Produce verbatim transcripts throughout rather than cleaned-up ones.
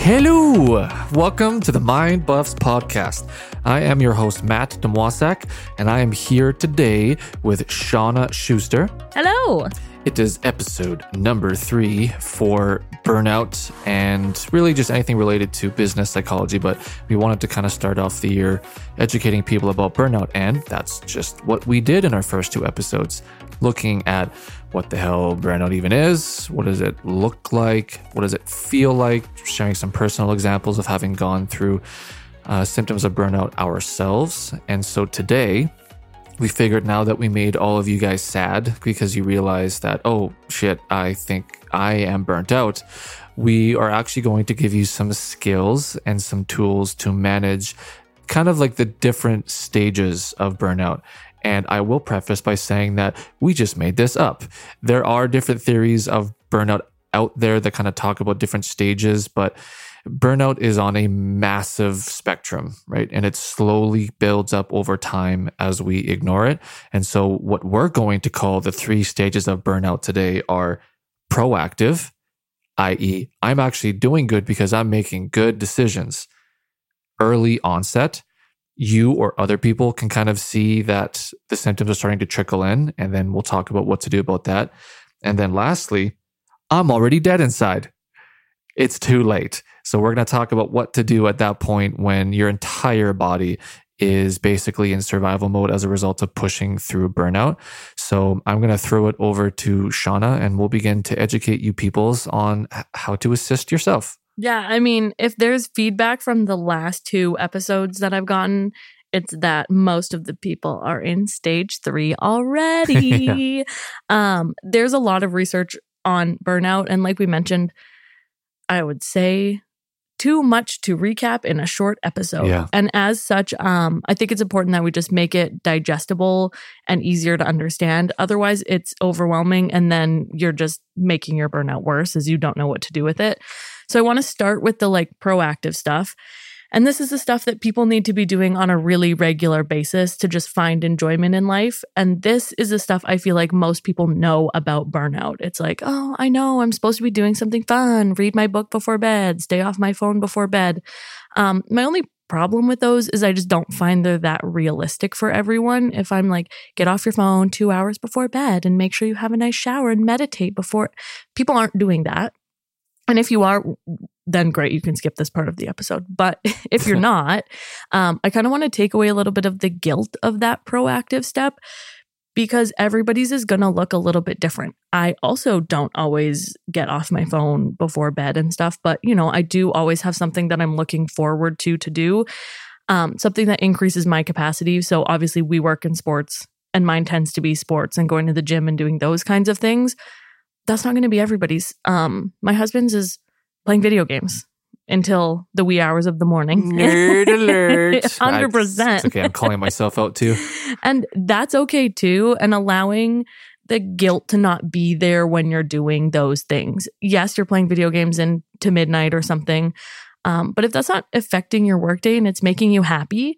Hello! Welcome to the Mind Buffs podcast. I am your host, Matt Demwasak, and I am here today with Shauna Schuster. Hello! It is episode number three for burnout and really just anything related to business psychology, but we wanted to kind of start off the year educating people about burnout, and that's just what we did in our first two episodes, looking at what the hell burnout even is, what does it look like, what does it feel like, sharing some personal examples of having gone through uh, symptoms of burnout ourselves. And so today, we figured now that we made all of you guys sad because you realize that, oh shit, I think I am burnt out, we are actually going to give you some skills and some tools to manage kind of like the different stages of burnout. And I will preface by saying that we just made this up. There are different theories of burnout out there that kind of talk about different stages, but burnout is on a massive spectrum, right? And it slowly builds up over time as we ignore it. And so what we're going to call the three stages of burnout today are proactive, that is, I'm actually doing good because I'm making good decisions. Early onset, you or other people can kind of see that the symptoms are starting to trickle in, and then we'll talk about what to do about that. And then lastly, I'm already dead inside. It's too late. So we're going to talk about what to do at that point when your entire body is basically in survival mode as a result of pushing through burnout. So I'm going to throw it over to Shauna, and we'll begin to educate you peoples on how to assist yourself. Yeah, I mean, if there's feedback from the last two episodes that I've gotten, it's that most of the people are in stage three already. yeah. Um, there's a lot of research on burnout. And like we mentioned, I would say too much to recap in a short episode. Yeah. And as such, um, I think it's important that we just make it digestible and easier to understand. Otherwise, it's overwhelming. And then you're just making your burnout worse as you don't know what to do with it. So I want to start with the like proactive stuff. And this is the stuff that people need to be doing on a really regular basis to just find enjoyment in life. And this is the stuff I feel like most people know about burnout. It's like, oh, I know I'm supposed to be doing something fun, read my book before bed, stay off my phone before bed. Um, my only problem with those is I just don't find they're that realistic for everyone. If I'm like, get off your phone two hours before bed and make sure you have a nice shower and meditate before, people aren't doing that. And if you are, then great, you can skip this part of the episode. But if you're not, um, I kind of want to take away a little bit of the guilt of that proactive step because everybody's is going to look a little bit different. I also don't always get off my phone before bed and stuff, but you know, I do always have something that I'm looking forward to to do, um, something that increases my capacity. So obviously we work in sports and mine tends to be sports and going to the gym and doing those kinds of things. That's not going to be everybody's. Um, my husband's is playing video games until the wee hours of the morning. Nerd alert. one hundred percent. It's okay, I'm calling myself out too. And that's okay too. And allowing the guilt to not be there when you're doing those things. Yes, you're playing video games into midnight or something. Um, but if that's not affecting your workday and it's making you happy,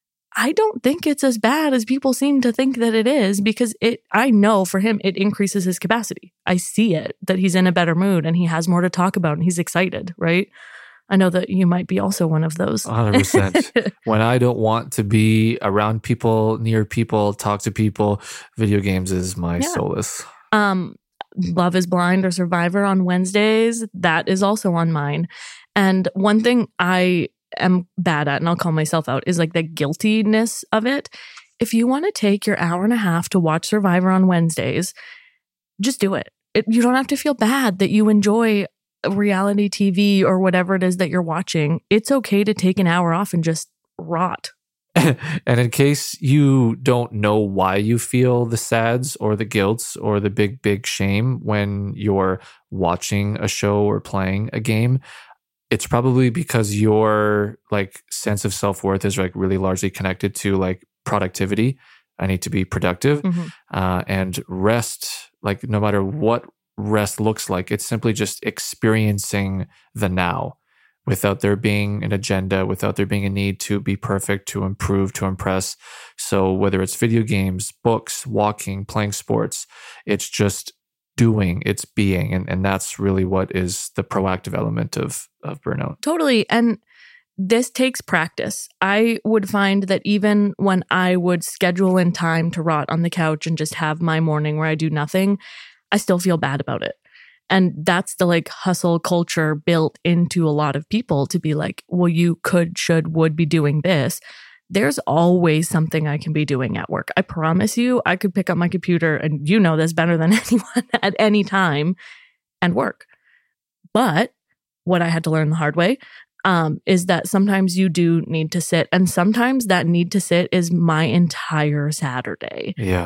I don't think it's as bad as people seem to think that it is because it, I know for him, it increases his capacity. I see it, that he's in a better mood and he has more to talk about and he's excited, right? I know that you might be also one of those. one hundred percent. When I don't want to be around people, near people, talk to people, video games is my yeah. solace. Um, Love is Blind or Survivor on Wednesdays, that is also on mine. And one thing I am bad at, and I'll call myself out, is like the guiltiness of it. If you want to take your hour and a half to watch Survivor on Wednesdays, just do it. it. You don't have to feel bad that you enjoy reality T V or whatever it is that you're watching. It's okay to take an hour off and just rot. And in case you don't know why you feel the sads or the guilts or the big, big shame when you're watching a show or playing a game, it's probably because your like sense of self-worth is like really largely connected to like productivity. I need to be productive. Mm-hmm. Uh, and rest, like no matter what rest looks like, it's simply just experiencing the now without there being an agenda, without there being a need to be perfect, to improve, to impress. So whether it's video games, books, walking, playing sports, it's just doing, it's being. And, and that's really what is the proactive element of, of burnout. Totally. And this takes practice. I would find that even when I would schedule in time to rot on the couch and just have my morning where I do nothing, I still feel bad about it. And that's the like hustle culture built into a lot of people to be like, well, you could, should, would be doing this. There's always something I can be doing at work. I promise you, I could pick up my computer, and you know this better than anyone, at any time and work. But what I had to learn the hard way um, is that sometimes you do need to sit, and sometimes that need to sit is my entire Saturday. Yeah.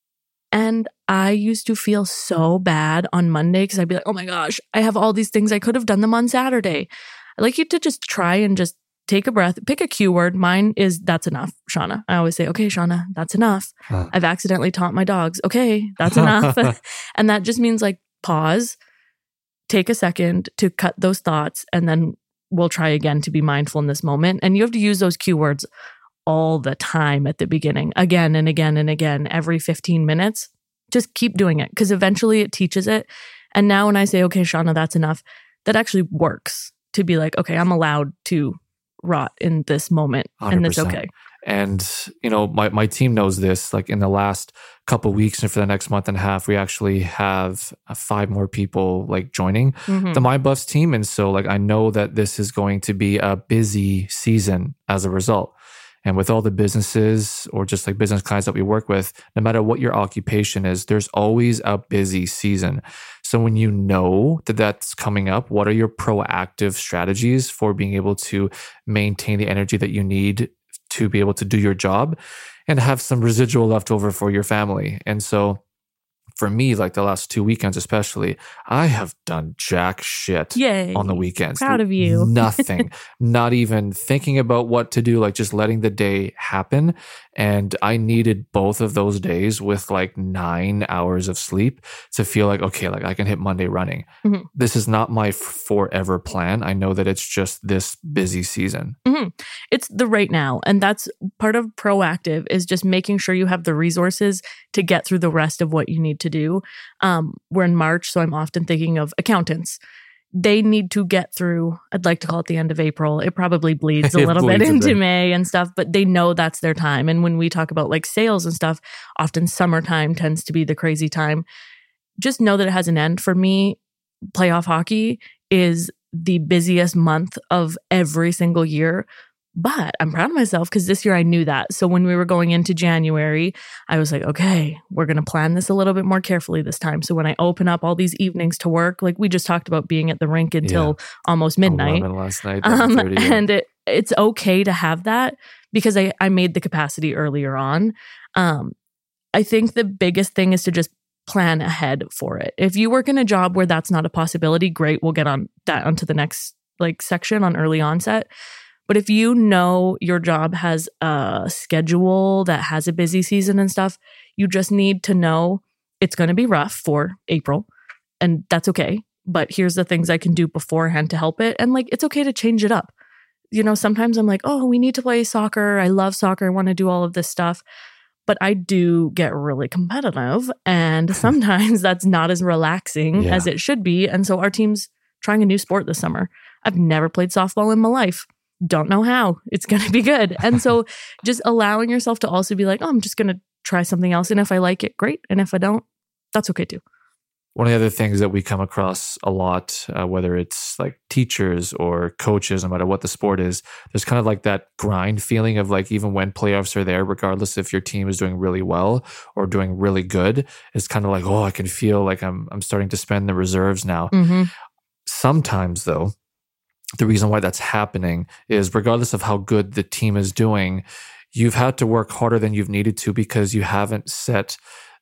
And I used to feel so bad on Monday because I'd be like, oh my gosh, I have all these things. I could have done them on Saturday. I'd like you to just try and just take a breath, pick a cue word. Mine is that's enough, Shauna. I always say, okay, Shauna, that's enough. Huh. I've accidentally taught my dogs. Okay, that's enough. And that just means like pause, take a second to cut those thoughts, and then we'll try again to be mindful in this moment. And you have to use those cue words all the time at the beginning, again and again and again, every fifteen minutes. Just keep doing it because eventually it teaches it. And now when I say, okay, Shauna, that's enough, that actually works to be like, okay, I'm allowed to rot in this moment one hundred percent. And it's okay. And, you know, my, my team knows this. Like in the last couple of weeks and for the next month and a half, we actually have uh, five more people like joining mm-hmm. the MindBuffs team. And so like I know that this is going to be a busy season as a result. And with all the businesses or just like business clients that we work with, no matter what your occupation is, there's always a busy season. So when you know that that's coming up, what are your proactive strategies for being able to maintain the energy that you need to be able to do your job and have some residual left over for your family? And so for me, like the last two weekends especially, I have done jack shit Yay. On the weekends. Proud of you. Nothing. Not even thinking about what to do, like just letting the day happen. And I needed both of those days with like nine hours of sleep to feel like, okay, like I can hit Monday running. Mm-hmm. This is not my forever plan. I know that it's just this busy season. Mm-hmm. It's the right now. And that's part of proactive is just making sure you have the resources to get through the rest of what you need to do. Um, we're in March, so I'm often thinking of accountants. They need to get through, I'd like to call it the end of April. It probably bleeds a little bleeds bit into bit. May and stuff, but they know that's their time. And when we talk about like sales and stuff, often summertime tends to be the crazy time. Just know that it has an end. For me, playoff hockey is the busiest month of every single year. But I'm proud of myself because this year I knew that. So when we were going into January, I was like, okay, we're going to plan this a little bit more carefully this time. So when I open up all these evenings to work, like we just talked about being at the rink until yeah. almost midnight. last night. Um, and it, it's okay to have that because I, I made the capacity earlier on. Um, I think the biggest thing is to just plan ahead for it. If you work in a job where that's not a possibility, great. We'll get on that onto the next like section on early onset. But if you know your job has a schedule that has a busy season and stuff, you just need to know it's going to be rough for April, and that's okay. But here's the things I can do beforehand to help it. And like, it's okay to change it up. You know, sometimes I'm like, oh, we need to play soccer. I love soccer. I want to do all of this stuff. But I do get really competitive. And sometimes that's not as relaxing yeah. as it should be. And so our team's trying a new sport this summer. I've never played softball in my life. Don't know how. It's going to be good. And so just allowing yourself to also be like, oh, I'm just going to try something else. And if I like it, great. And if I don't, that's okay too. One of the other things that we come across a lot, uh, whether it's like teachers or coaches, no matter what the sport is, there's kind of like that grind feeling of like, even when playoffs are there, regardless if your team is doing really well or doing really good, it's kind of like, oh, I can feel like I'm, I'm starting to spend the reserves now. Mm-hmm. Sometimes though, the reason why that's happening is regardless of how good the team is doing, you've had to work harder than you've needed to because you haven't set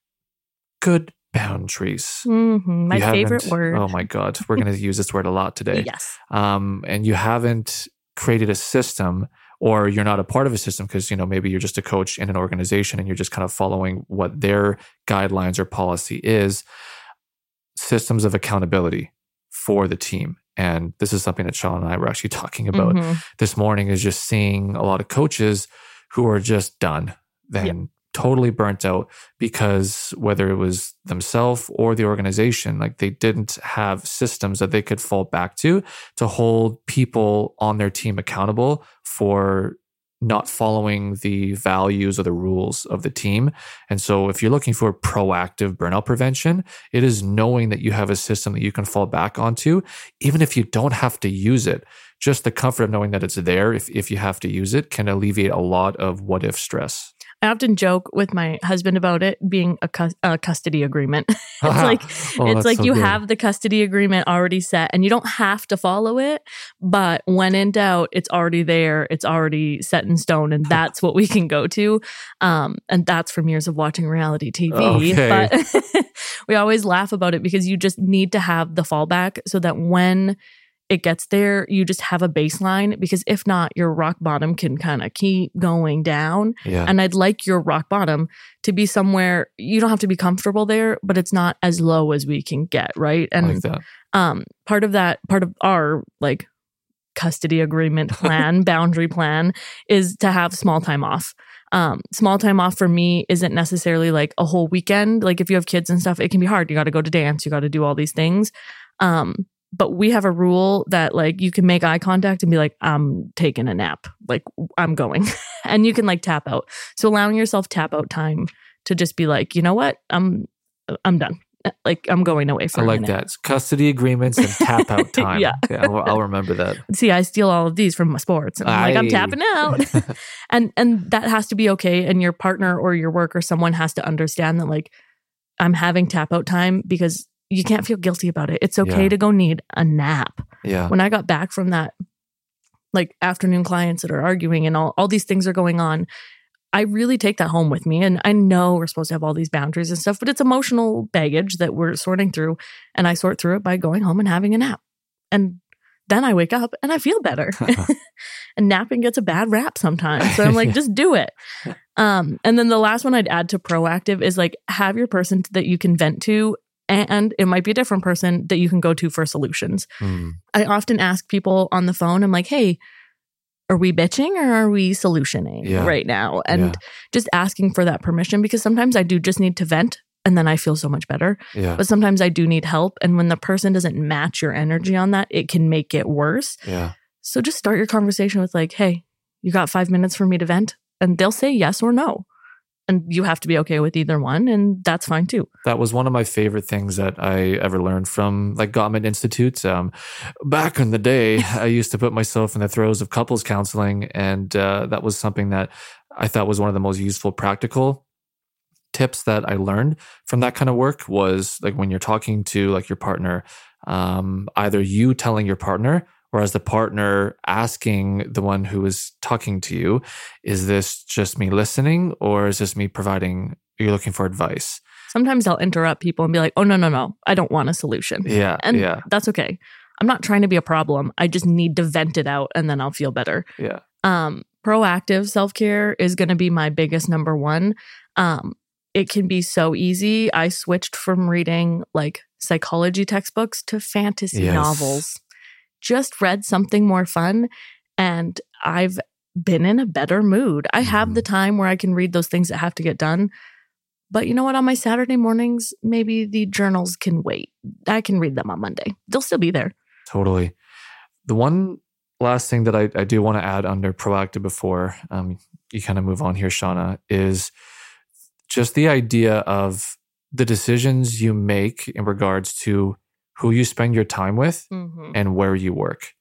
good boundaries. Mm-hmm. My you favorite word. Oh my God. We're going to use this word a lot today. Yes. Um, and you haven't created a system, or you're not a part of a system because, you know, maybe you're just a coach in an organization and you're just kind of following what their guidelines or policy is. Systems of accountability for the team. And this is something that Sean and I were actually talking about mm-hmm. this morning, is just seeing a lot of coaches who are just done. Then yep. totally burnt out because whether it was themselves or the organization, like they didn't have systems that they could fall back to to hold people on their team accountable for not following the values or the rules of the team. And so if you're looking for proactive burnout prevention, it is knowing that you have a system that you can fall back onto, even if you don't have to use it. Just the comfort of knowing that it's there if, if you have to use it can alleviate a lot of what if stress. I often joke with my husband about it being a, cu- a custody agreement. It's like oh, it's like so you good. have the custody agreement already set and you don't have to follow it, but when in doubt, it's already there. It's already set in stone, and that's what we can go to. Um, and that's from years of watching reality T V. Okay. But we always laugh about it because you just need to have the fallback so that when it gets there, you just have a baseline, because if not, your rock bottom can kind of keep going down. Yeah. And I'd like your rock bottom to be somewhere, you don't have to be comfortable there, but it's not as low as we can get, right? And I like that. um, part of that, part of our like custody agreement plan, boundary plan, is to have small time off. Um, small time off for me isn't necessarily like a whole weekend. Like if you have kids and stuff, it can be hard. You got to go to dance, you got to do all these things. Um, But we have a rule that like you can make eye contact and be like, I'm taking a nap, like I'm going, and you can like tap out. So allowing yourself tap out time to just be like, you know what, I'm I'm done. Like I'm going away for I a like minute. that. It's custody agreements and tap out time. Yeah. yeah I'll, I'll remember that. See, I steal all of these from my sports, and I'm like, I'm Aye. tapping out, and and that has to be okay. And your partner or your work or someone has to understand that like I'm having tap out time, because you can't feel guilty about it. It's okay Yeah. to go need a nap. Yeah. When I got back from that, like afternoon clients that are arguing and all, all these things are going on, I really take that home with me. And I know we're supposed to have all these boundaries and stuff, but it's emotional baggage that we're sorting through. And I sort through it by going home and having a nap. And then I wake up and I feel better. And napping gets a bad rap sometimes. So I'm like, just do it. Um, and then the last one I'd add to proactive is like have your person that you can vent to, and it might be a different person that you can go to for solutions. Mm. I often ask people on the phone, I'm like, hey, are we bitching or are we solutioning Yeah. right now? And Yeah. just asking for that permission, because sometimes I do just need to vent and then I feel so much better. Yeah. But sometimes I do need help. And when the person doesn't match your energy on that, it can make it worse. Yeah. So just start your conversation with like, hey, you got five minutes for me to vent? And they'll say yes or no. And you have to be okay with either one, and that's fine too. That was one of my favorite things that I ever learned from like Gottman Institute. Um, back in the day, I used to put myself in the throes of couples counseling, and uh, that was something that I thought was one of the most useful practical tips that I learned from that kind of work. Was like when you're talking to like your partner, um, either you telling your partner, or as the partner asking the one who is talking to you, is this just me listening, or is this me providing, are you looking for advice? Sometimes I'll interrupt people and be like, oh, no, no, no, I don't want a solution. Yeah, And yeah, that's okay. I'm not trying to be a problem. I just need to vent it out and then I'll feel better. yeah. Um, proactive self-care is going to be my biggest number one. Um, it can be so easy. I switched from reading like psychology textbooks to fantasy Yes. novels. Just read something more fun, and I've been in a better mood. I have Mhm. the time where I can read those things that have to get done. But you know what? On my Saturday mornings, maybe the journals can wait. I can read them on Monday. They'll still be there. Totally. The one last thing that I, I do want to add under proactive before um, you kind of move on here, Shauna, is just the idea of the decisions you make in regards to who you spend your time with Mm-hmm. and where you work.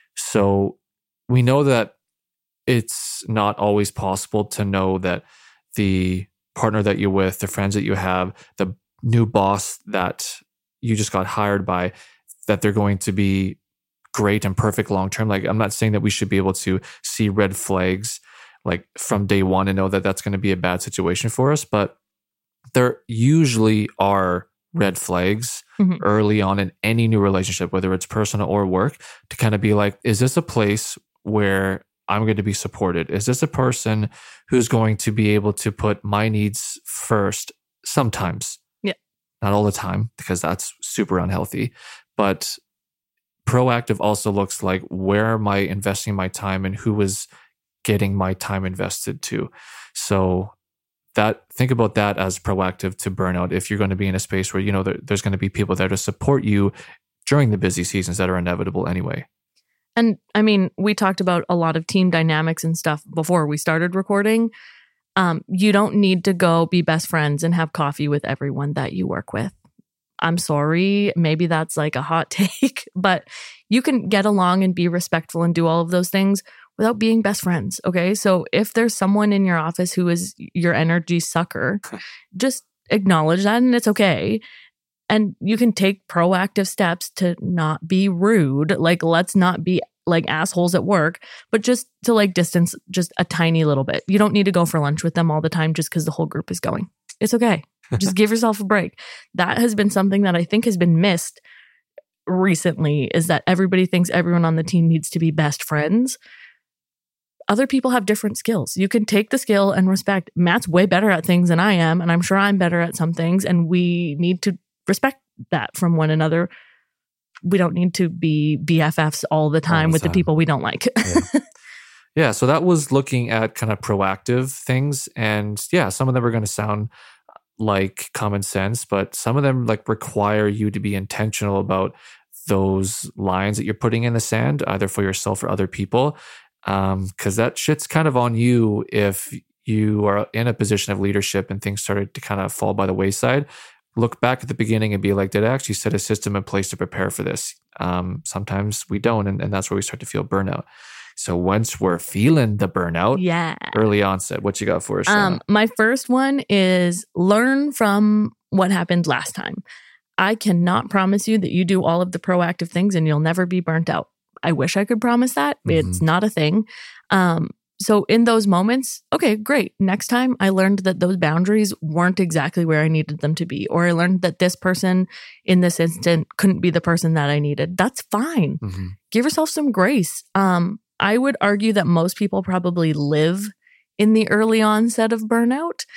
So we know that it's not always possible to know that the partner that you're with, the friends that you have, the new boss that you just got hired by, that they're going to be great and perfect long term. Like, I'm not saying that we should be able to see red flags like from day one and know that that's going to be a bad situation for us, but there usually are red flags Mhm. early on in any new relationship, whether it's personal or work, to kind of be like, is this a place where I'm going to be supported? Is this a person who's going to be able to put my needs first sometimes? Yeah. Not all the time, because that's super unhealthy. But proactive also looks like, where am I investing my time and who is getting my time invested to? So that think about that as proactive to burnout. If you're going to be in a space where, you know, there, there's going to be people there to support you during the busy seasons that are inevitable anyway. And I mean, we talked about a lot of team dynamics and stuff before we started recording. Um, you don't need to go be best friends and have coffee with everyone that you work with. I'm sorry, maybe that's like a hot take, but you can get along and be respectful and do all of those things without being best friends, okay? So if there's someone in your office who is your energy sucker, just acknowledge that and it's okay. And you can take proactive steps to not be rude. Like, let's not be like assholes at work, but just to like distance just a tiny little bit. You don't need to go for lunch with them all the time just because the whole group is going. It's okay. Just give yourself a break. That has been something that I think has been missed recently, is that everybody thinks everyone on the team needs to be best friends. Other people have different skills. You can take the skill and respect. Matt's way better at things than I am, and I'm sure I'm better at some things, and we need to respect that from one another. We don't need to be B F Fs all the time all the with time. the people we don't like. Yeah. yeah, so that was looking at kind of proactive things. And yeah, some of them are going to sound like common sense, but some of them like require you to be intentional about those lines that you're putting in the sand, either for yourself or other people. Um, because that shit's kind of on you if you are in a position of leadership and things started to kind of fall by the wayside. Look back at the beginning and be like, did I actually set a system in place to prepare for this? Um, sometimes we don't, and, and that's where we start to feel burnout. So once we're feeling the burnout, yeah, early onset, what you got for us? Um, my first one is learn from what happened last time. I cannot promise you that you do all of the proactive things and you'll never be burnt out. I wish I could promise that. Mm-hmm. It's not a thing. Um, so in those moments, okay, great. Next time I learned that those boundaries weren't exactly where I needed them to be, or I learned that this person in this instant couldn't be the person that I needed. That's fine. Mm-hmm. Give yourself some grace. Um, I would argue that most people probably live in the early onset of burnout,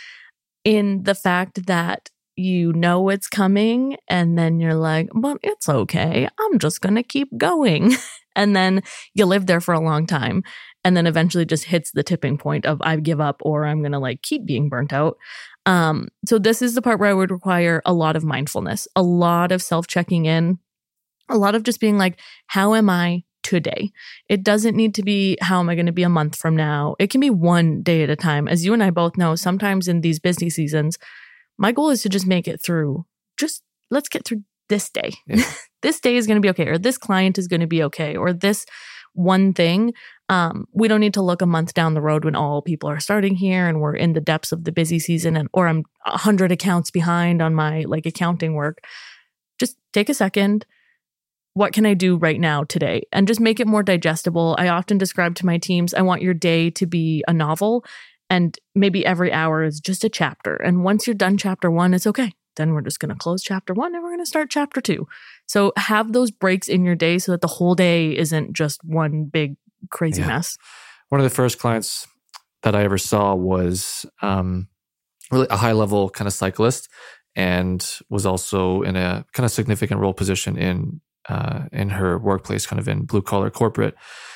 in the fact that you know it's coming and then you're like, but it's okay. I'm just going to keep going. And then you live there for a long time and then eventually just hits the tipping point of I give up, or I'm going to like keep being burnt out. Um, so this is the part where I would require a lot of mindfulness, a lot of self-checking in, a lot of just being like, how am I today? It doesn't need to be, how am I going to be a month from now? It can be one day at a time. As you and I both know, sometimes in these busy seasons, my goal is to just make it through. Just let's get through this day. Yeah. This day is going to be okay, or this client is going to be okay, or this one thing. Um, we don't need to look a month down the road when all people are starting here and we're in the depths of the busy season, and or I'm a hundred accounts behind on my like accounting work. Just take a second. What can I do right now today? And just make it more digestible. I often describe to my teams, I want your day to be a novel, and maybe every hour is just a chapter. And once you're done chapter one, it's okay. Then we're just going to close chapter one and we're going to start chapter two. So have those breaks in your day so that the whole day isn't just one big crazy yeah. mess. One of the first clients that I ever saw was um, really a high level kind of cyclist, and was also in a kind of significant role position in uh, in her workplace, kind of in blue collar corporate.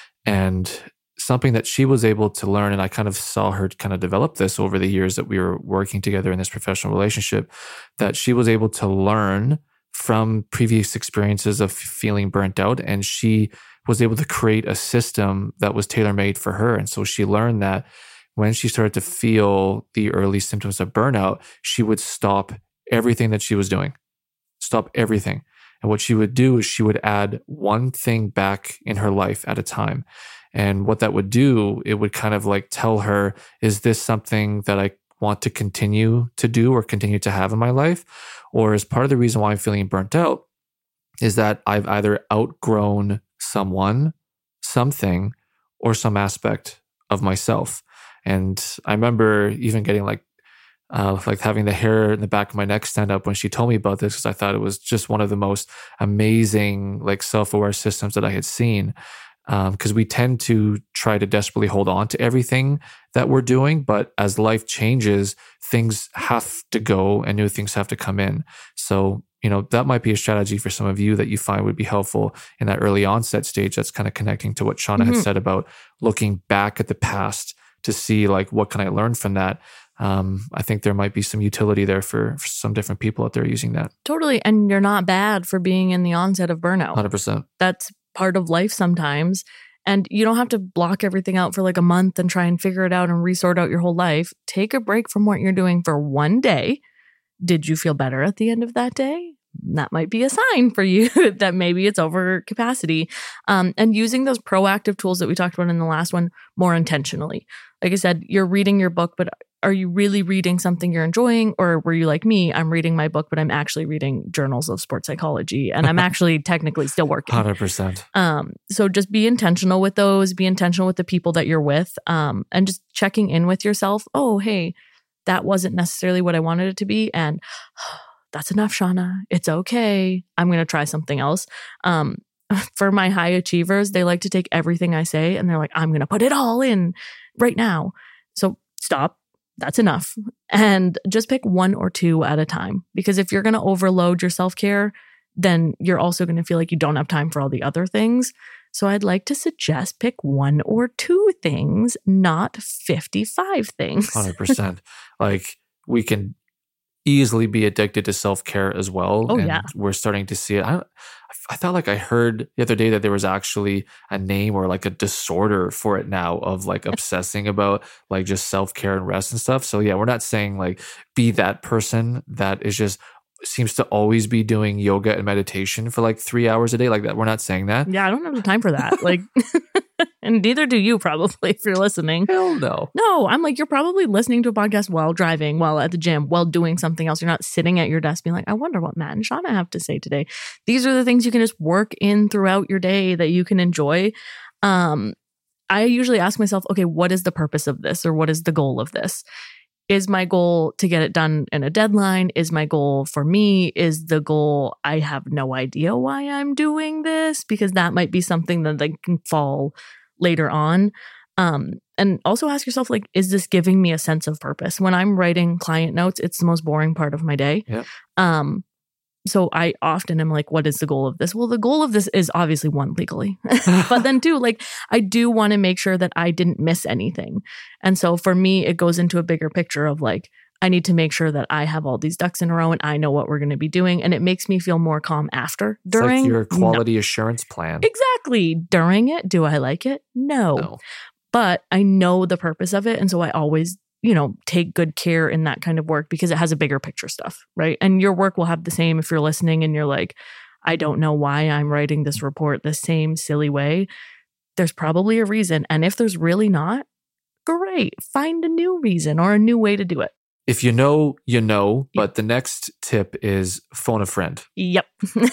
And something that she was able to learn, and I kind of saw her kind of develop this over the years that we were working together in this professional relationship, that she was able to learn from previous experiences of feeling burnt out, and she was able to create a system that was tailor-made for her. And so she learned that when she started to feel the early symptoms of burnout, she would stop everything that she was doing, stop everything. And what she would do is she would add one thing back in her life at a time. And what that would do, it would kind of like tell her, is this something that I want to continue to do or continue to have in my life? Or is part of the reason why I'm feeling burnt out is that I've either outgrown someone, something, or some aspect of myself. And I remember even getting like, uh, like having the hair in the back of my neck stand up when she told me about this, because I thought it was just one of the most amazing like self-aware systems that I had seen. Because um, we tend to try to desperately hold on to everything that we're doing. But as life changes, things have to go and new things have to come in. So, you know, that might be a strategy for some of you that you find would be helpful in that early onset stage. That's kind of connecting to what Shauna mm-hmm. had said about looking back at the past to see like, what can I learn from that? um, I think there might be some utility there for, for some different people out there using that. Totally. And you're not bad for being in the onset of burnout. one hundred percent. That's part of life sometimes. And you don't have to block everything out for like a month and try and figure it out and resort out your whole life. Take a break from what you're doing for one day. Did you feel better at the end of that day? That might be a sign for you that maybe it's over capacity. Um, and using those proactive tools that we talked about in the last one more intentionally. Like I said, you're reading your book, but are you really reading something you're enjoying? Or were you like me? I'm reading my book, but I'm actually reading journals of sports psychology. And I'm actually technically still working. one hundred percent. Um, so just be intentional with those. Be intentional with the people that you're with. Um, and just checking in with yourself. Oh, hey, that wasn't necessarily what I wanted it to be. And that's enough, Shauna. It's okay. I'm going to try something else. Um, for my high achievers, they like to take everything I say and they're like, I'm going to put it all in right now. So stop. That's enough. And just pick one or two at a time. Because if you're going to overload your self-care, then you're also going to feel like you don't have time for all the other things. So I'd like to suggest pick one or two things, not fifty-five things. one hundred percent. Like we can easily be addicted to self-care as well. Oh, and yeah. we're starting to see it. I, I thought like I heard the other day that there was actually a name or like a disorder for it now of like obsessing about like just self-care and rest and stuff. So yeah, we're not saying like be that person that is just seems to always be doing yoga and meditation for like three hours a day like that. We're not saying that. Yeah, I don't have the time for that. Like, and neither do you probably if you're listening. Hell no. No, I'm like, you're probably listening to a podcast while driving, while at the gym, while doing something else. You're not sitting at your desk being like, I wonder what Matt and Shauna have to say today. These are the things you can just work in throughout your day that you can enjoy. Um, I usually ask myself, okay, what is the purpose of this? Or what is the goal of this? Is my goal to get it done in a deadline? Is my goal for me? Is the goal, I have no idea why I'm doing this? Because that might be something that like, can fall later on. Um, and also ask yourself, like, is this giving me a sense of purpose? When I'm writing client notes, it's the most boring part of my day. Yep. Um, so I often am like, what is the goal of this? Well, the goal of this is obviously one, legally. But then two, like, I do want to make sure that I didn't miss anything. And so for me, it goes into a bigger picture of like, I need to make sure that I have all these ducks in a row and I know what we're going to be doing. And it makes me feel more calm after. During, it's like your quality no. assurance plan. Exactly. During it, do I like it? No. No. But I know the purpose of it. And so I always, you know, take good care in that kind of work because it has a bigger picture stuff, right? And your work will have the same if you're listening and you're like, I don't know why I'm writing this report the same silly way. There's probably a reason. And if there's really not, great. Find a new reason or a new way to do it. If you know, you know, but the next tip is phone a friend. Yep.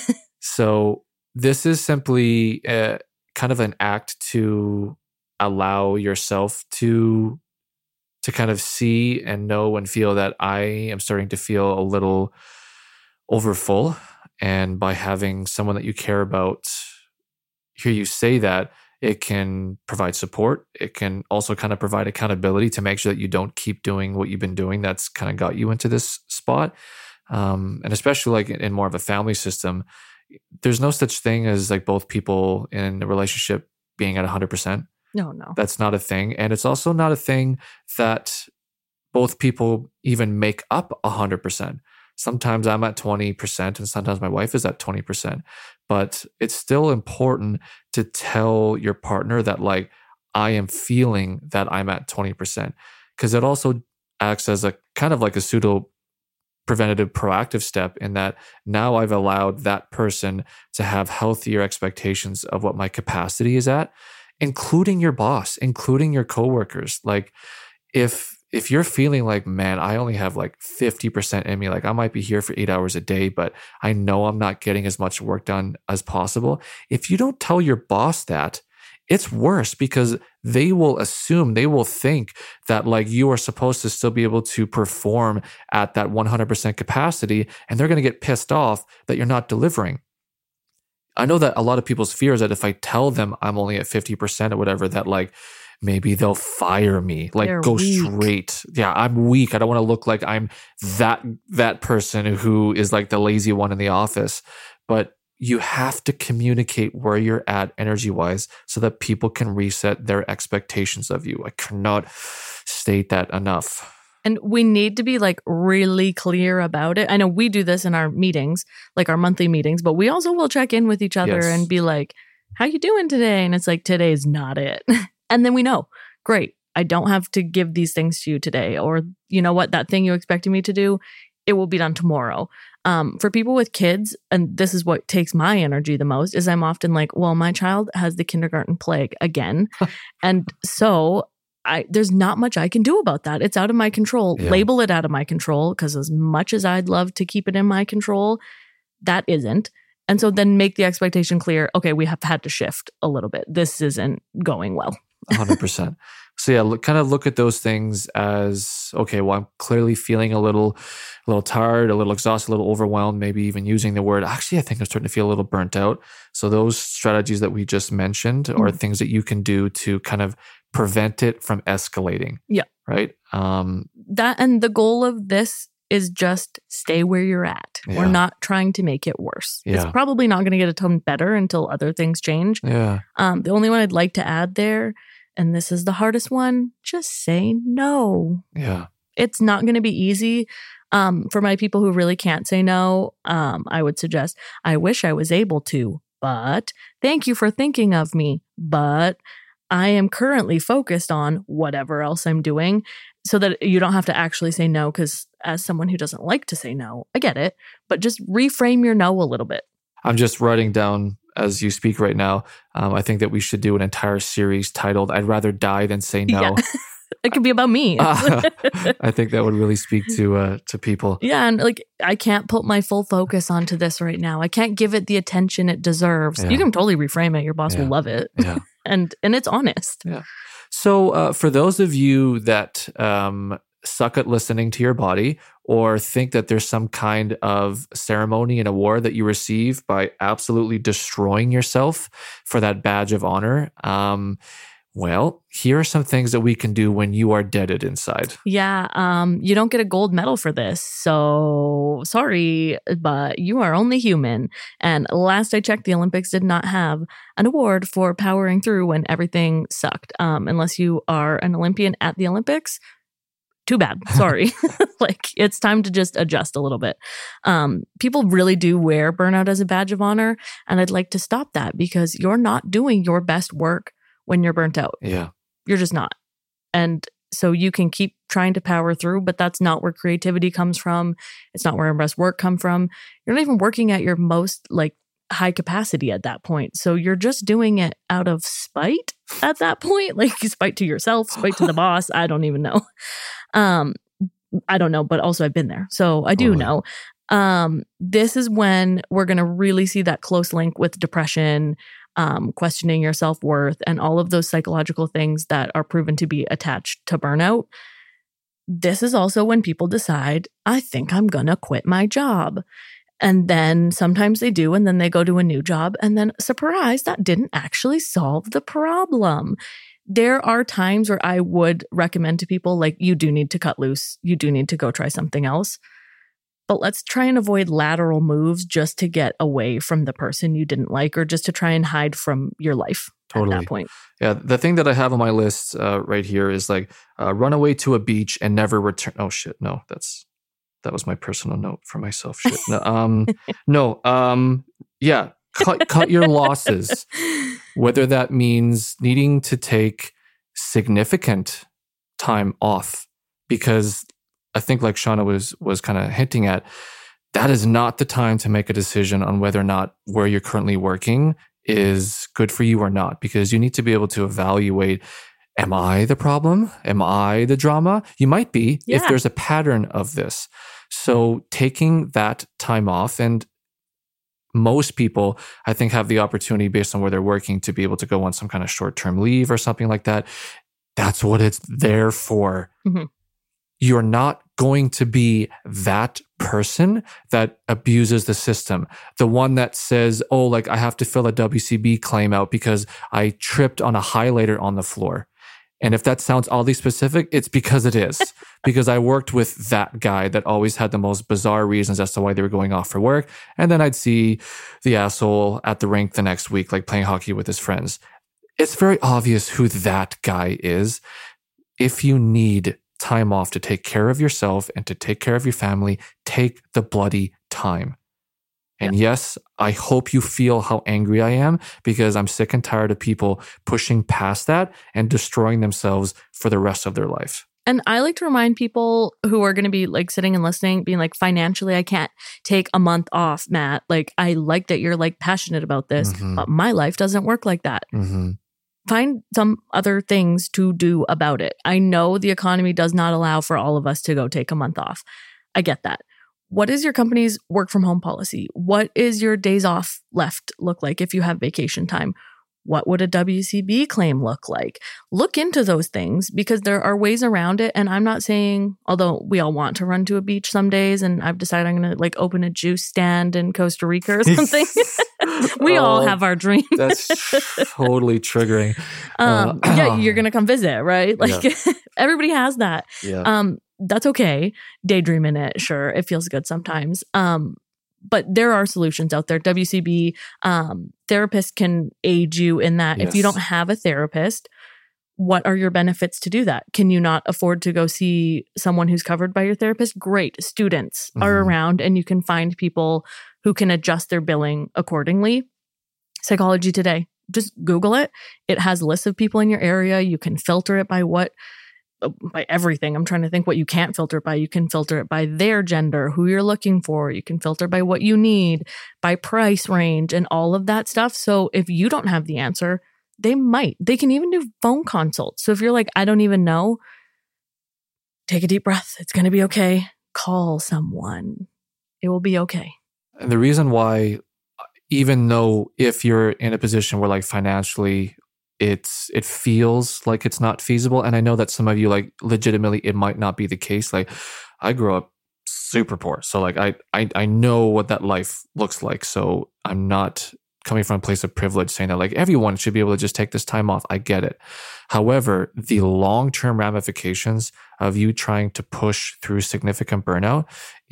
So this is simply a, kind of an act to allow yourself to to kind of see and know and feel that I am starting to feel a little overfull. And by having someone that you care about hear you say that, it can provide support. It can also kind of provide accountability to make sure that you don't keep doing what you've been doing that's kind of got you into this spot. Um, and especially like in more of a family system, there's no such thing as like both people in a relationship being at one hundred percent. No, no. That's not a thing. And it's also not a thing that both people even make up one hundred percent. Sometimes I'm at twenty percent and sometimes my wife is at twenty percent. But it's still important to tell your partner that like, I am feeling that I'm at twenty percent. Because it also acts as a kind of like a pseudo preventative proactive step in that now I've allowed that person to have healthier expectations of what my capacity is at, including your boss, including your coworkers. Like if if you're feeling like, man, I only have like fifty percent in me, like I might be here for eight hours a day, but I know I'm not getting as much work done as possible. If you don't tell your boss that, it's worse because they will assume, they will think that like you are supposed to still be able to perform at that one hundred percent capacity, and they're going to get pissed off that you're not delivering. I know that a lot of people's fear is that if I tell them I'm only at fifty percent or whatever, that like maybe they'll fire me, like They're go weak. straight. Yeah, I'm weak. I don't want to look like I'm that that person who is like the lazy one in the office. But you have to communicate where you're at energy-wise so that people can reset their expectations of you. I cannot state that enough. And we need to be like really clear about it. I know we do this in our meetings, like our monthly meetings, but we also will check in with each other Yes. and be like, how you doing today? And it's like, today's not it. And then we know, great, I don't have to give these things to you today. Or you know what, that thing you expected me to do, it will be done tomorrow. Um, for people with kids, and this is what takes my energy the most, is I'm often like, well, my child has the kindergarten plague again. And so I, there's not much I can do about that. It's out of my control. Yeah. Label it out of my control, because as much as I'd love to keep it in my control, that isn't. And so then make the expectation clear. Okay, we have had to shift a little bit. This isn't going well. one hundred percent. So yeah, look, kind of look at those things as, okay, well, I'm clearly feeling a little, a little tired, a little exhausted, a little overwhelmed, maybe even using the word, actually, I think I'm starting to feel a little burnt out. So those strategies that we just mentioned mm-hmm. are things that you can do to kind of prevent it from escalating. Yeah. Right? Um, that and the goal of this is just stay where you're at. Yeah. We're not trying to make it worse. Yeah. It's probably not going to get a ton better until other things change. Yeah. Um, the only one I'd like to add there, and this is the hardest one, just say no. Yeah. It's not going to be easy. Um, for my people who really can't say no, um, I would suggest, I wish I was able to, but thank you for thinking of me. But I am currently focused on whatever else I'm doing, so that you don't have to actually say no. Because as someone who doesn't like to say no, I get it, but just reframe your no a little bit. I'm just writing down as you speak right now. Um, I think that we should do an entire series titled "I'd Rather Die Than Say No." Yeah. It could be about me. uh, I think that would really speak to uh, to people. Yeah, and like I can't put my full focus onto this right now. I can't give it the attention it deserves. Yeah. You can totally reframe it. Your boss Yeah. will love it. Yeah. and and it's honest. Yeah. So uh, for those of you that um, suck at listening to your body, or think that there's some kind of ceremony and award that you receive by absolutely destroying yourself for that badge of honor, um, well, here are some things that we can do when you are deaded inside. Yeah, um, you don't get a gold medal for this. So sorry, but you are only human. And last I checked, the Olympics did not have an award for powering through when everything sucked. Um, unless you are an Olympian at the Olympics. Too bad. Sorry. Like, it's time to just adjust a little bit. Um, people really do wear burnout as a badge of honor. And I'd like to stop that, because you're not doing your best work when you're burnt out. Yeah. You're just not. And so you can keep trying to power through, but that's not where creativity comes from. It's not where your best work come from. You're not even working at your most like high capacity at that point. So you're just doing it out of spite at that point. Like spite to yourself, spite to the boss. I don't even know. Um, I don't know, but also I've been there. So I do Totally. know. Um, this is when we're going to really see that close link with depression, um, questioning your self-worth, and all of those psychological things that are proven to be attached to burnout. This is also when people decide, I think I'm going to quit my job. And then sometimes they do, and then they go to a new job, and then surprise, that didn't actually solve the problem. There are times where I would recommend to people, like, you do need to cut loose. You do need to go try something else. But let's try and avoid lateral moves just to get away from the person you didn't like, or just to try and hide from your life Totally. at that point. Yeah. The thing that I have on my list uh, right here is like, uh, run away to a beach and never return. Oh shit. No, that's, that was my personal note for myself. Shit. No, um, no, um, yeah. Cut, cut your losses, whether that means needing to take significant time off, because I think, like Shauna was was kind of hinting at, that is not the time to make a decision on whether or not where you're currently working is good for you or not, because you need to be able to evaluate, am I the problem? Am I the drama? You might be Yeah. if there's a pattern of this. So taking that time off, and most people, I think, have the opportunity based on where they're working to be able to go on some kind of short-term leave or something like that. That's what it's there for. Mm-hmm. You're not going to be that person that abuses the system. The one that says, oh, like, I have to fill a W C B claim out because I tripped on a highlighter on the floor. And if that sounds oddly specific, it's because it is. Because I worked with that guy that always had the most bizarre reasons as to why they were going off for work. And then I'd see the asshole at the rink the next week, like playing hockey with his friends. It's very obvious who that guy is. If you need time off to take care of yourself and to take care of your family, take the bloody time. And yeah. yes, I hope you feel how angry I am, because I'm sick and tired of people pushing past that and destroying themselves for the rest of their life. And I like to remind people who are going to be like sitting and listening, being like, financially, I can't take a month off, Matt. Like, I like that you're like passionate about this, mm-hmm. but my life doesn't work like that. Mm-hmm. Find some other things to do about it. I know the economy does not allow for all of us to go take a month off. I get that. What is your company's work from home policy? What is your days off left look like if you have vacation time? What would a W C B claim look like? Look into those things, because there are ways around it. And I'm not saying, although we all want to run to a beach some days, and I've decided I'm going to like open a juice stand in Costa Rica or something. we oh, all have our dreams. That's totally triggering. Um, uh, yeah, you're going to come visit, right? Like yeah. everybody has that. Yeah. Um, that's okay. Daydream in it. Sure. It feels good sometimes. Um, But there are solutions out there. W C B um, therapists can aid you in that. Yes. If you don't have a therapist, what are your benefits to do that? Can you not afford to go see someone who's covered by your therapist? Great. Students mm-hmm. are around, and you can find people who can adjust their billing accordingly. Psychology Today. Just Google it. It has lists of people in your area. You can filter it by what by everything. I'm trying to think what you can't filter it by. You can filter it by their gender, who you're looking for. You can filter by what you need, by price range, and all of that stuff. So if you don't have the answer, they might. They can even do phone consults. So if you're like, I don't even know, take a deep breath. It's going to be okay. Call someone. It will be okay. And the reason why, even though if you're in a position where like financially it's it feels like it's not feasible, and I know that some of you like legitimately it might not be the case. Like I grew up super poor, so like I I I know what that life looks like. So I'm not coming from a place of privilege saying that like everyone should be able to just take this time off. I get it. However, the long-term ramifications of you trying to push through significant burnout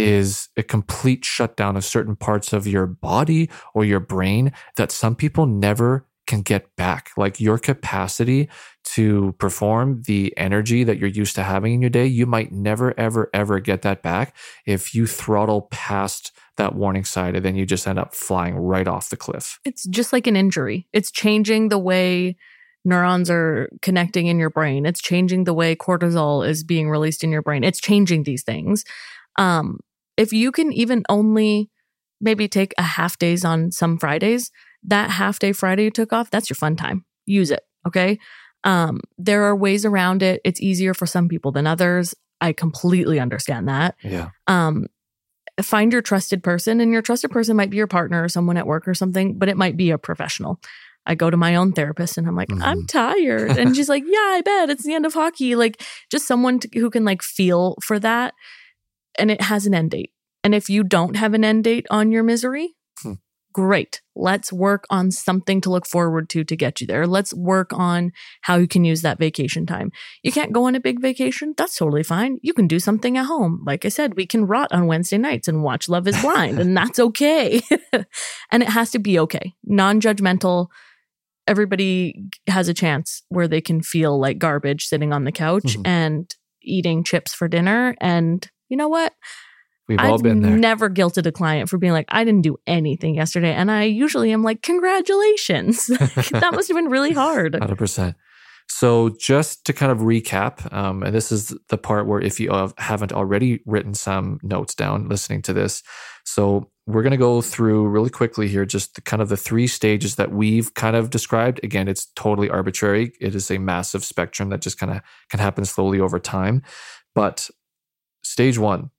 is a complete shutdown of certain parts of your body or your brain that some people never can get back. Like your capacity to perform the energy that you're used to having in your day, you might never, ever, ever get that back if you throttle past that warning sign, and then you just end up flying right off the cliff. It's just like an injury. It's changing the way neurons are connecting in your brain. It's changing the way cortisol is being released in your brain. It's changing these things. Um, if you can even only maybe take a half days on some Fridays, that half day Friday you took off, that's your fun time. Use it. Okay. Um, there are ways around it. It's easier for some people than others. I completely understand that. Yeah. Um, find your trusted person, and your trusted person might be your partner or someone at work or something, but it might be a professional. I go to my own therapist and I'm like, mm-hmm. I'm tired. And she's like, yeah, I bet it's the end of hockey. Like just someone to, who can like feel for that. And it has an end date. And if you don't have an end date on your misery, hmm. great. Let's work on something to look forward to to get you there. Let's work on how you can use that vacation time. You can't go on a big vacation. That's totally fine. You can do something at home. Like I said, we can rot on Wednesday nights and watch Love is Blind, and that's okay. And it has to be okay. Non-judgmental. Everybody has a chance where they can feel like garbage sitting on the couch mm-hmm. and eating chips for dinner. And you know what? We've all I've been there. Never guilted a client for being like, I didn't do anything yesterday. And I usually am like, congratulations. That must have been really hard. one hundred percent. So just to kind of recap, um, and this is the part where if you uh, haven't already written some notes down listening to this. So we're going to go through really quickly here, just the, kind of the three stages that we've kind of described. Again, it's totally arbitrary. It is a massive spectrum that just kind of can happen slowly over time. But stage one,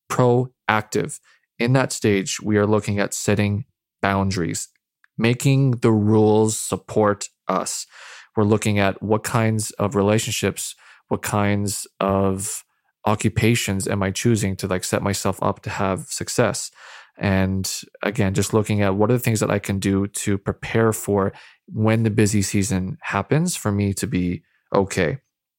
proactive. In that stage, we are looking at setting boundaries, making the rules support us. We're looking at what kinds of relationships, what kinds of occupations am I choosing to like set myself up to have success. And again, just looking at what are the things that I can do to prepare for when the busy season happens for me to be okay.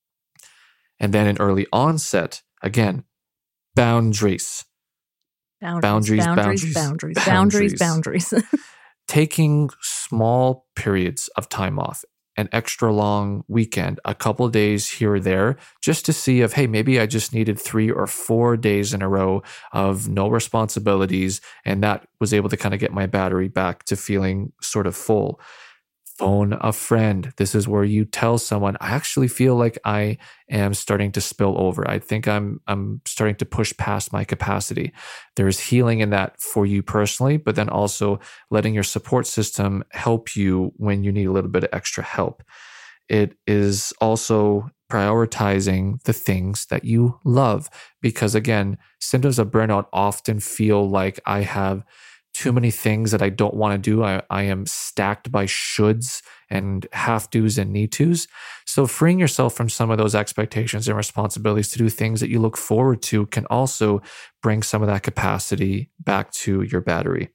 And then in early onset, again, boundaries. Boundaries, boundaries, boundaries, boundaries, boundaries, boundaries. boundaries. Taking small periods of time off. an extra long weekend, a couple of days here or there, just to see if, hey, maybe I just needed three or four days in a row of no responsibilities. And that was able to kind of get my battery back to feeling sort of full. Phone a friend. This is where you tell someone, I actually feel like I am starting to spill over. I think I'm I'm starting to push past my capacity. There's healing in that for you personally, but then also letting your support system help you when you need a little bit of extra help. It is also prioritizing the things that you love, because again, symptoms of burnout often feel like I have too many things that I don't want to do. I, I am stacked by shoulds and have to's and need to's. So freeing yourself from some of those expectations and responsibilities to do things that you look forward to can also bring some of that capacity back to your battery.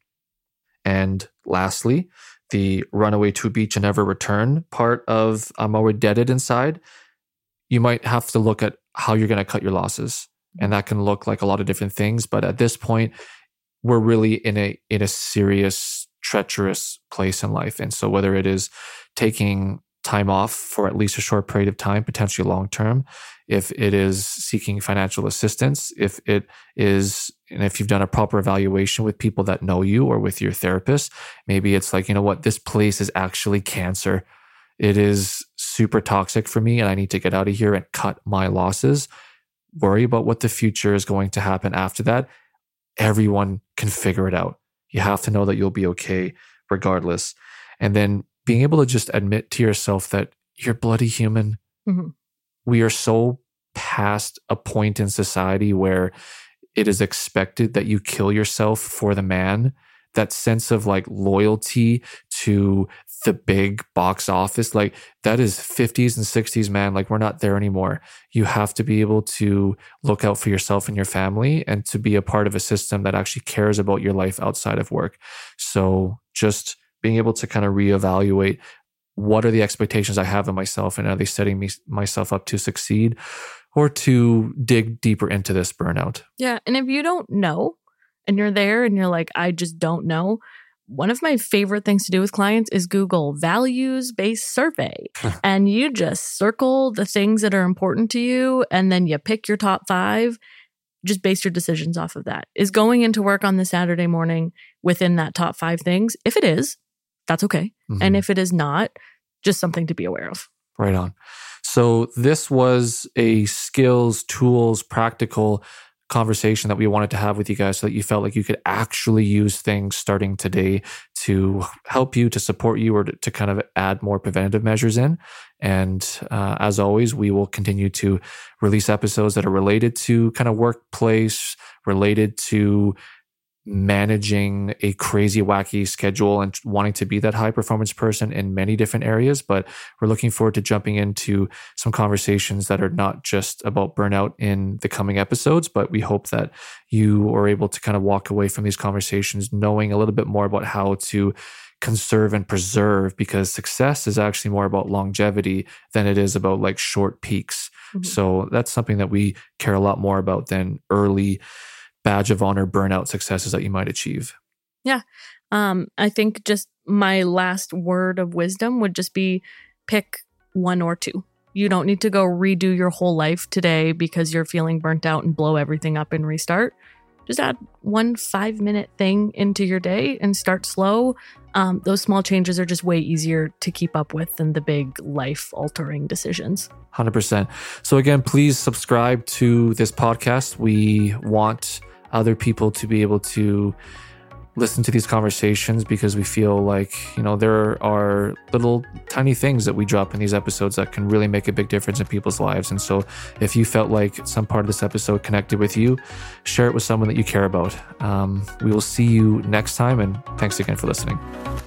And lastly, the run away to a beach and never return part of I'm already deaded inside. You might have to look at how you're going to cut your losses. And that can look like a lot of different things. But at this point, we're really in a in a serious, treacherous place in life. And so whether it is taking time off for at least a short period of time, potentially long term, if it is seeking financial assistance, if it is, and if you've done a proper evaluation with people that know you or with your therapist, maybe it's like, you know what, this place is actually cancer. It is super toxic for me and I need to get out of here and cut my losses. Worry about what the future is going to happen after that. Everyone can figure it out. You have to know that you'll be okay regardless. And then being able to just admit to yourself that you're bloody human. Mm-hmm. We are so past a point in society where it is expected that you kill yourself for the man. That sense of like loyalty to the big box office, like that is fifties and sixties, man. Like we're not there anymore. You have to be able to look out for yourself and your family and to be a part of a system that actually cares about your life outside of work. So just being able to kind of reevaluate, what are the expectations I have of myself, and are they setting me myself up to succeed or to dig deeper into this burnout? Yeah. And if you don't know, and you're there and you're like, I just don't know, one of my favorite things to do with clients is Google values-based survey. And you just circle the things that are important to you, and then you pick your top five. Just base your decisions off of that. Is going into work on the Saturday morning within that top five things? If it is, that's okay. Mm-hmm. And if it is not, just something to be aware of. Right on. So this was a skills, tools, practical conversation that we wanted to have with you guys so that you felt like you could actually use things starting today to help you, to support you, or to, to kind of add more preventative measures in. And uh, as always, we will continue to release episodes that are related to kind of workplace, related to managing a crazy, wacky schedule and wanting to be that high performance person in many different areas. But we're looking forward to jumping into some conversations that are not just about burnout in the coming episodes, but we hope that you are able to kind of walk away from these conversations knowing a little bit more about how to conserve and preserve, because success is actually more about longevity than it is about like short peaks. Mm-hmm. So that's something that we care a lot more about than early badge of honor burnout successes that you might achieve. Yeah. Um, I think just my last word of wisdom would just be pick one or two. You don't need to go redo your whole life today because you're feeling burnt out and blow everything up and restart. Just add one five minute thing into your day and start slow. Um, those small changes are just way easier to keep up with than the big life altering decisions. one hundred percent. So again, please subscribe to this podcast. We want other people to be able to listen to these conversations because we feel like, you know, there are little tiny things that we drop in these episodes that can really make a big difference in people's lives. And so if you felt like some part of this episode connected with you, share it with someone that you care about. Um, we will see you next time, and thanks again for listening.